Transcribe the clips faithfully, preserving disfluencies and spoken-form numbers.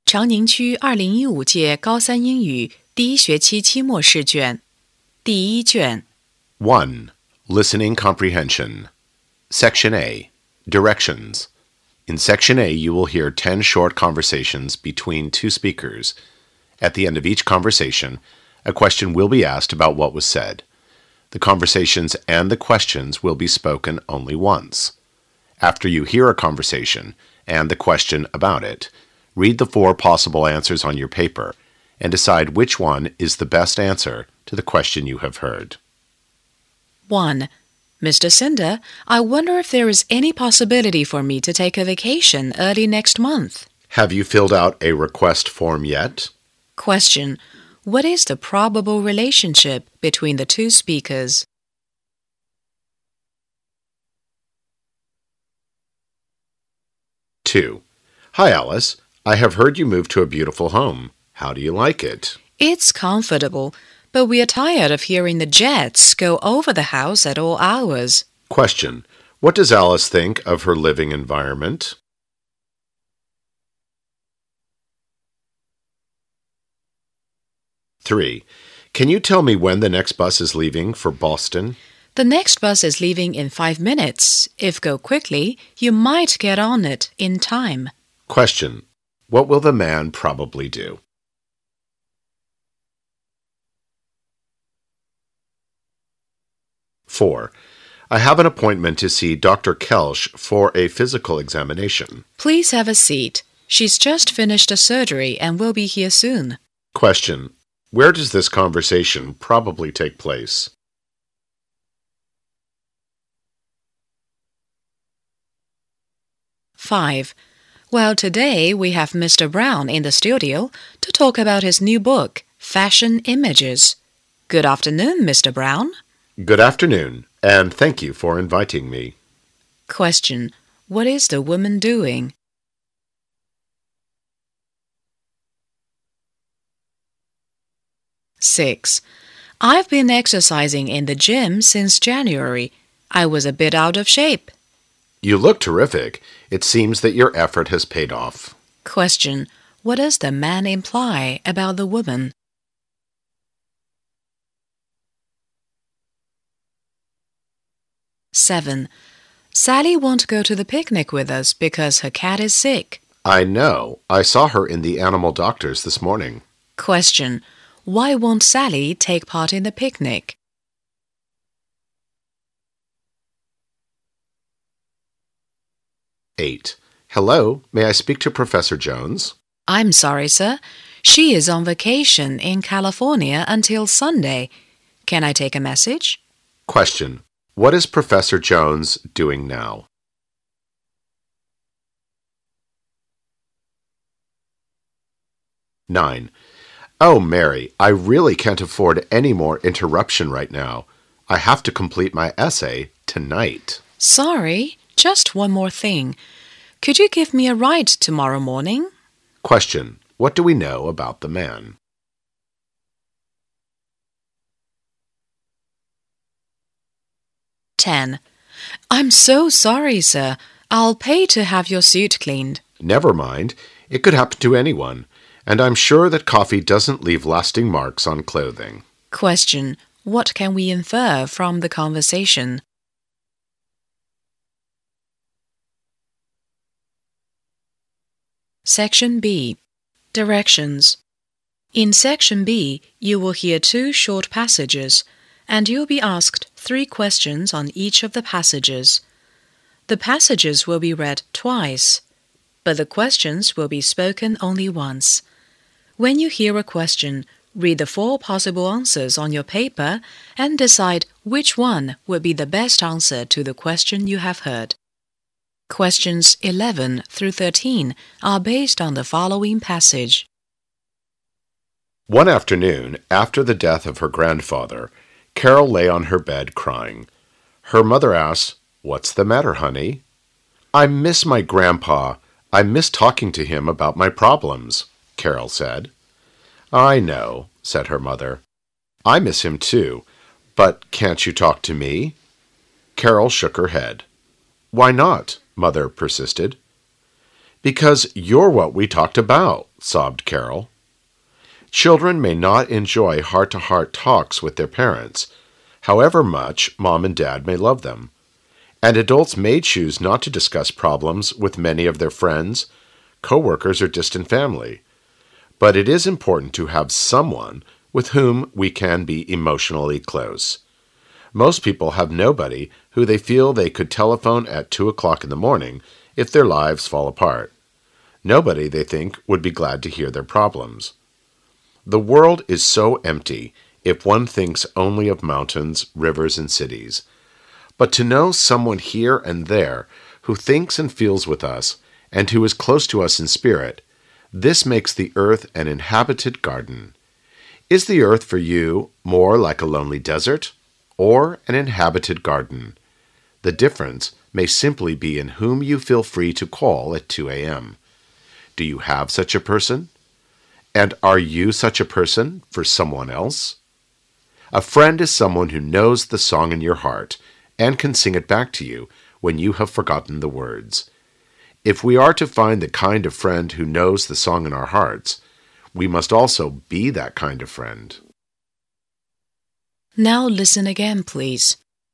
长宁区二零一五届高三英语第一学期期末试卷，第一卷。 one. Listening Comprehension. Section A. Directions. In Section A, you will hear ten short conversations between two speakers. At the end of each conversation, a question will be asked about what was said. The conversations and the questions will be spoken only once. After you hear a conversation and the question about it, read the four possible answers on your paper and decide which one is the best answer to the question you have heard. one. Mister Cinder, I wonder if there is any possibility for me to take a vacation early next month. Have you filled out a request form yet? Question. What is the probable relationship between the two speakers? two. Hi, Alice. I have heard you moved to a beautiful home. How do you like it? It's comfortable, but we are tired of hearing the jets go over the house at all hours. Question. What does Alice think of her living environment? three. Can you tell me when the next bus is leaving for Boston? The next bus is leaving in five minutes. If go quickly, you might get on it in time. Question. What will the man probably do? four. I have an appointment to see Doctor Kelsch for a physical examination. Please have a seat. She's just finished a surgery and will be here soon. Question. Where does this conversation probably take place? five. Well, today we have Mister Brown in the studio to talk about his new book, Fashion Images. Good afternoon, Mister Brown. Good afternoon, and thank you for inviting me. Question. What is the woman doing? six. I've been exercising in the gym since January. I was a bit out of shape. You look terrific. It seems that your effort has paid off. Question. What does the man imply about the woman? seven. Sally won't go to the picnic with us because her cat is sick. I know. I saw her in the animal doctor's this morning. Question. Why won't Sally take part in the picnic? eight. Hello, may I speak to Professor Jones? I'm sorry, sir. She is on vacation in California until Sunday. Can I take a message? Question. What is Professor Jones doing now? nine. Oh, Mary, I really can't afford any more interruption right now. I have to complete my essay tonight. Sorry, just one more thing. Could you give me a ride tomorrow morning? Question. What do we know about the man? ten. I'm so sorry, sir. I'll pay to have your suit cleaned. Never mind. It could happen to anyone. And I'm sure that coffee doesn't leave lasting marks on clothing. Question. What can we infer from the conversation? Section B. Directions. In Section B, you will hear two short passages, and you'll be asked three questions on each of the passages. The passages will be read twice, but the questions will be spoken only once. When you hear a question, read the four possible answers on your paper and decide which one would be the best answer to the question you have heard. Questions eleven through thirteen are based on the following passage. One afternoon, after the death of her grandfather, Carol lay on her bed crying. Her mother asked, "What's the matter, honey?" "I miss my grandpa. I miss talking to him about my problems," Carol said. "I know," said her mother. "I miss him too. But can't you talk to me?" Carol shook her head. "Why not?" Mother persisted. Because you're what we talked about, sobbed Carol. Children may not enjoy heart-to-heart talks with their parents, however much Mom and Dad may love them. And adults may choose not to discuss problems with many of their friends, co-workers, or distant family. But it is important to have someone with whom we can be emotionally close. Most people have nobody who they feel they could telephone at two o'clock in the morning if their lives fall apart. Nobody, they think, would be glad to hear their problems. The world is so empty if one thinks only of mountains, rivers, and cities. But to know someone here and there who thinks and feels with us and who is close to us in spirit, this makes the earth an inhabited garden. Is the earth for you more like a lonely desert or an inhabited garden? The difference may simply be in whom you feel free to call at two a.m. Do you have such a person? And are you such a person for someone else? A friend is someone who knows the song in your heart and can sing it back to you when you have forgotten the words. If we are to find the kind of friend who knows the song in our hearts, we must also be that kind of friend. Now listen again, please.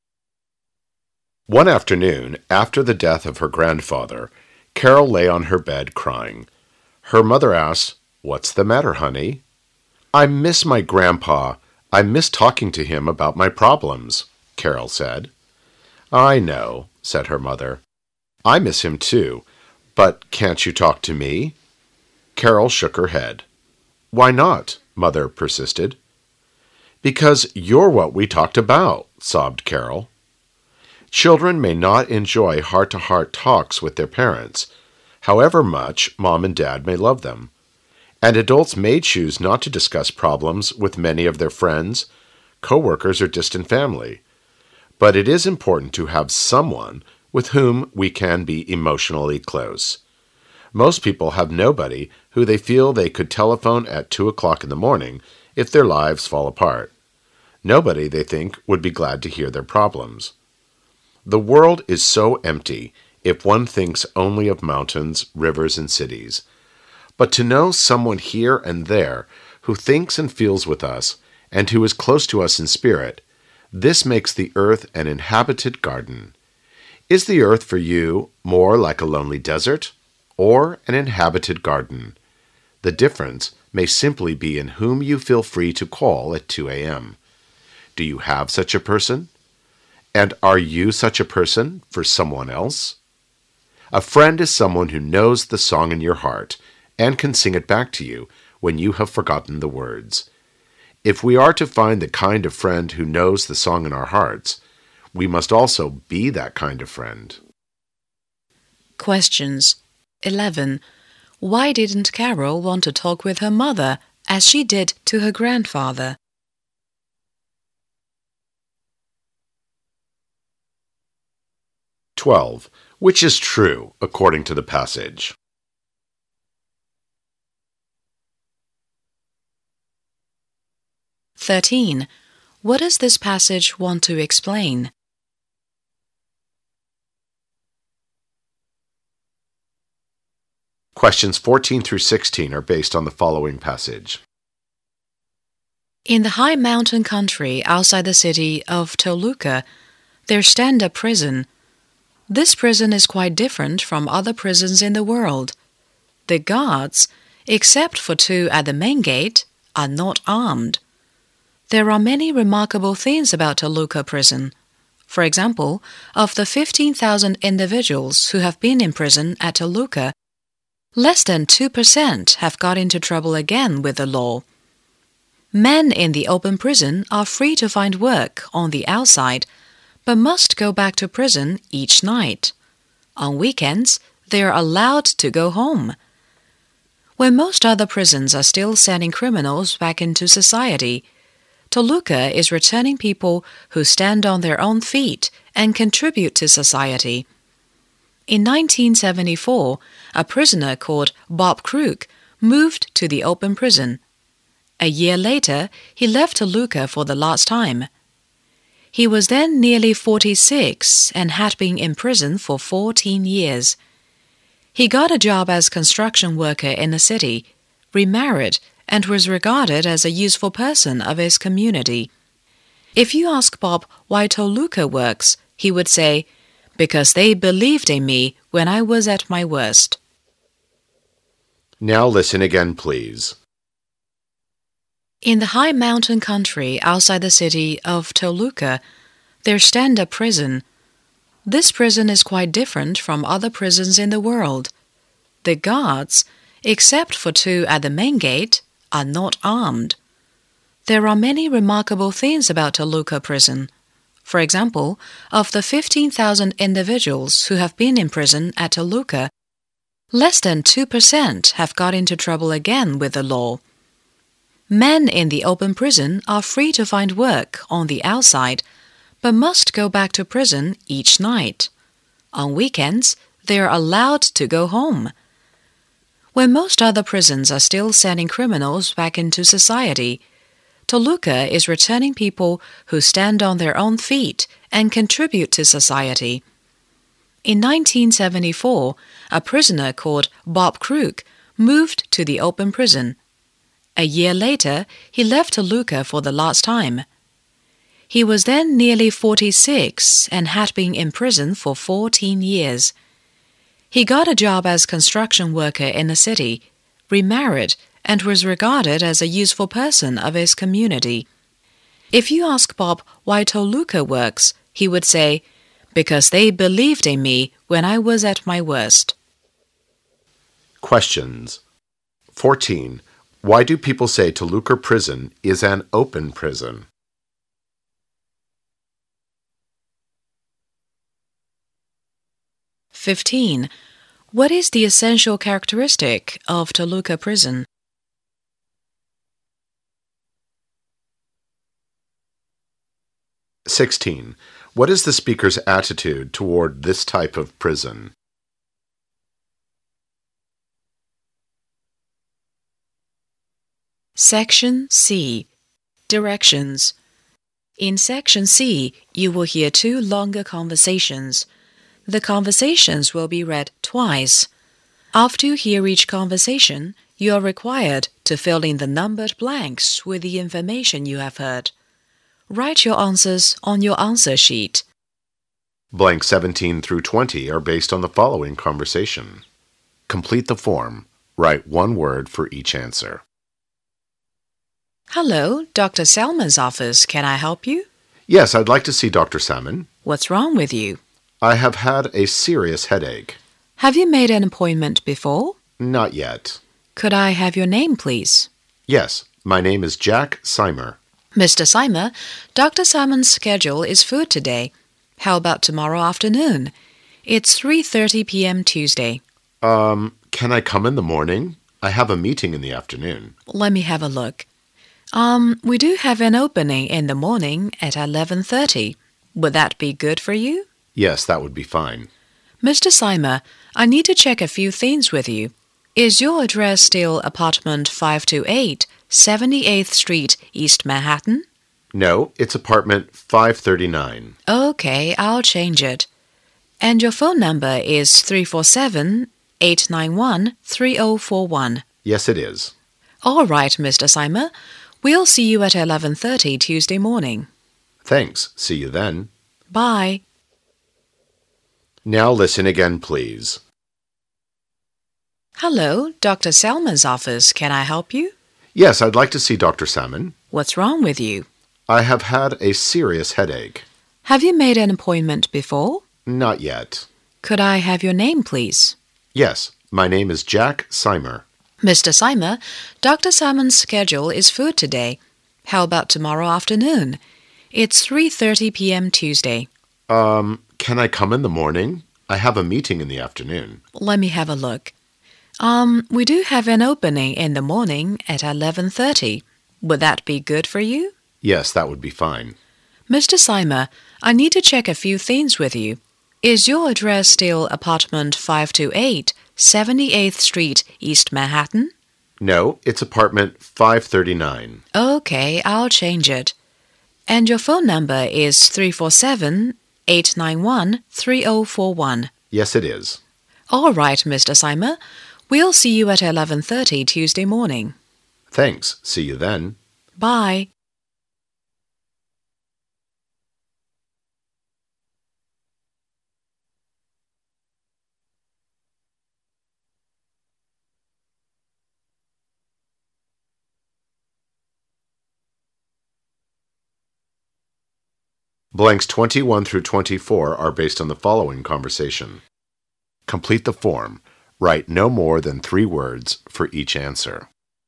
One afternoon, after the death of her grandfather, Carol lay on her bed crying. Her mother asked, "What's the matter, honey?" "I miss my grandpa. I miss talking to him about my problems," Carol said. "I know," said her mother. "I miss him too, but can't you talk to me?" Carol shook her head. "Why not?" Mother persisted. "Because you're what we talked about," sobbed Carol. Children may not enjoy heart-to-heart talks with their parents, however much Mom and Dad may love them. And adults may choose not to discuss problems with many of their friends, co-workers, or distant family. But it is important to have someone with whom we can be emotionally close. Most people have nobody who they feel they could telephone at two o'clock in the morning if their lives fall apart. Nobody, they think, would be glad to hear their problems. The world is so empty if one thinks only of mountains, rivers, and cities. But to know someone here and there who thinks and feels with us and who is close to us in spirit, this makes the earth an inhabited garden. Is the earth for you more like a lonely desert or an inhabited garden? The difference may simply be in whom you feel free to call at two a.m. Do you have such a person? And are you such a person for someone else? A friend is someone who knows the song in your heart and can sing it back to you when you have forgotten the words. If we are to find the kind of friend who knows the song in our hearts, we must also be that kind of friend. Questions. eleven. Why didn't Carol want to talk with her mother as she did to her grandfather? twelve. Which is true according to the passage? thirteen. What does this passage want to explain? Questions fourteen through sixteen are based on the following passage. In the high mountain country outside the city of Toluca, there stands a prison. This prison is quite different from other prisons in the world. The guards, except for two at the main gate, are not armed. There are many remarkable things about Toluca prison. For example, of the fifteen thousand individuals who have been in prison at Toluca, less than two percent have got into trouble again with the law. Men in the open prison are free to find work on the outside, but must go back to prison each night. On weekends, they are allowed to go home. When most other prisons are still sending criminals back into society, Toluca is returning people who stand on their own feet and contribute to society. In nineteen seventy-four, a prisoner called Bob Crook moved to the open prison. A year later, he left Toluca for the last time. He was then nearly forty-six and had been in prison for fourteen years. He got a job as construction worker in the city, remarried, and was regarded as a useful person of his community. If you ask Bob why Toluca works, he would say, "Because they believed in me when I was at my worst." Now listen again, please. In the high mountain country outside the city of Toluca, there stands a prison. This prison is quite different from other prisons in the world. The guards, except for two at the main gate, are not armed. There are many remarkable things about Toluca prison. For example, of the fifteen thousand individuals who have been in prison at Toluca, less than two percent have got into trouble again with the law. Men in the open prison are free to find work on the outside, but must go back to prison each night. On weekends, they are allowed to go home. When most other prisons are still sending criminals back into society, Toluca is returning people who stand on their own feet and contribute to society. In nineteen seventy-four, a prisoner called Bob Crook moved to the open prison. A year later, he left Toluca for the last time. He was then nearly forty-six and had been in prison for fourteen years. He got a job as construction worker in the city, remarried, and was regarded as a useful person of his community. If you ask Bob why Toluca works, he would say, "Because they believed in me when I was at my worst." Questions. fourteen. Why do people say Toluca prison is an open prison? fifteen. What is the essential characteristic of Toluca prison? sixteen. What is the speaker's attitude toward this type of prison? Section C. Directions. In Section C, you will hear two longer conversations. The conversations will be read twice. After you hear each conversation, you are required to fill in the numbered blanks with the information you have heard. Write your answers on your answer sheet. Blanks seventeen through twenty are based on the following conversation. Complete the form. Write one word for each answer. Hello, Doctor Salmon's office. Can I help you? Yes, I'd like to see Doctor Salmon. What's wrong with you? I have had a serious headache. Have you made an appointment before? Not yet. Could I have your name, please? Yes, my name is Jack Seimer. Mister Seimer, Doctor Simon's schedule is full today. How about tomorrow afternoon? It's three thirty p m Tuesday. Um, can I come in the morning? I have a meeting in the afternoon. Let me have a look. Um, we do have an opening in the morning at eleven thirty. Would that be good for you? Yes, that would be fine. Mister Seimer, I need to check a few things with you. Is your address still apartment five two eight, seventy-eighth Street, East Manhattan? No, it's apartment five thirty-nine. Okay, I'll change it. And your phone number is three four seven, eight nine one, three zero four one. Yes, it is. All right, Mister Seimer. We'll see you at eleven thirty Tuesday morning. Thanks. See you then. Bye. Now listen again, please. Hello, Doctor Salmon's office. Can I help you? Yes, I'd like to see Doctor Salmon. What's wrong with you? I have had a serious headache. Have you made an appointment before? Not yet. Could I have your name, please? Yes, my name is Jack Seimer. Mister Seimer, Doctor Simon's schedule is full today. How about tomorrow afternoon? It's three thirty p m Tuesday. Um, can I come in the morning? I have a meeting in the afternoon. Let me have a look. Um, we do have an opening in the morning at eleven thirty. Would that be good for you? Yes, that would be fine. Mister Seimer, I need to check a few things with you. Is your address still apartment five two eight, seventy-eighth Street, East Manhattan? No, it's apartment five thirty-nine. Okay, I'll change it. And your phone number is three four seven, eight nine one, three zero four one. Yes, it is. All right, Mister Simon. We'll see you at eleven thirty Tuesday morning. Thanks. See you then. Bye. Blanks twenty-one through twenty-four are based on the following conversation. Complete the form. Write no more than three words for each answer.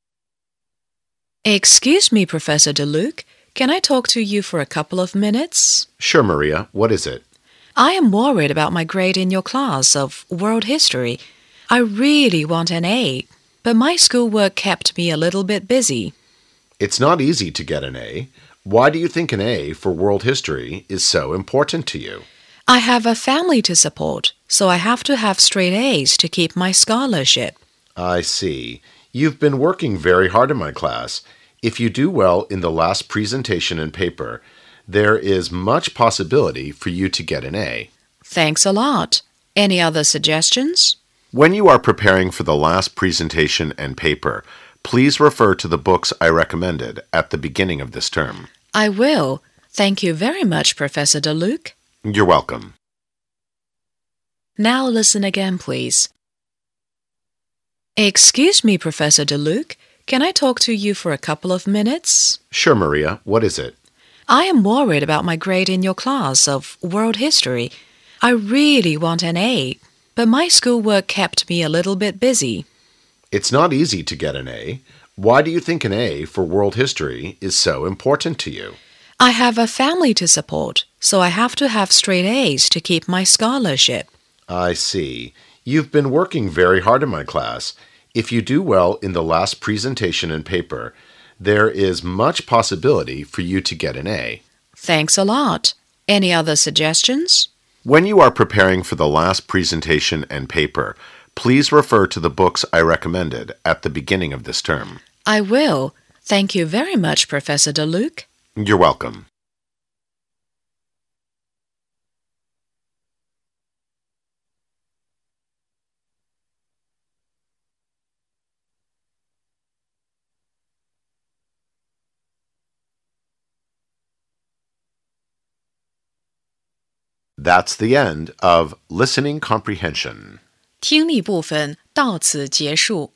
Excuse me, Professor DeLuc. Can I talk to you for a couple of minutes? Sure, Maria. What is it? I am worried about my grade in your class of world history. I really want an A, but my schoolwork kept me a little bit busy. It's not easy to get an A. Why do you think an A for world history is so important to you? I have a family to support, so I have to have straight A's to keep my scholarship. I see. You've been working very hard in my class. If you do well in the last presentation and paper, there is much possibility for you to get an A. Thanks a lot. Any other suggestions? When you are preparing for the last presentation and paper, please refer to the books I recommended at the beginning of this term. I will. Thank you very much, Professor DeLuc. You're welcome. Now listen again, please. Excuse me, Professor DeLuc. Can I talk to you for a couple of minutes? Sure, Maria. What is it? I am worried about my grade in your class of world history. I really want an A, but my schoolwork kept me a little bit busy. It's not easy to get an A. Why do you think an A for world history is so important to you? I have a family to support, so I have to have straight A's to keep my scholarship. I see. You've been working very hard in my class. If you do well in the last presentation and paper, there is much possibility for you to get an A. Thanks a lot. Any other suggestions? When you are preparing for the last presentation and paper, please refer to the books I recommended at the beginning of this term. I will. Thank you very much, Professor DeLuc. You're welcome. That's the end of listening comprehension. 听力部分到此结束。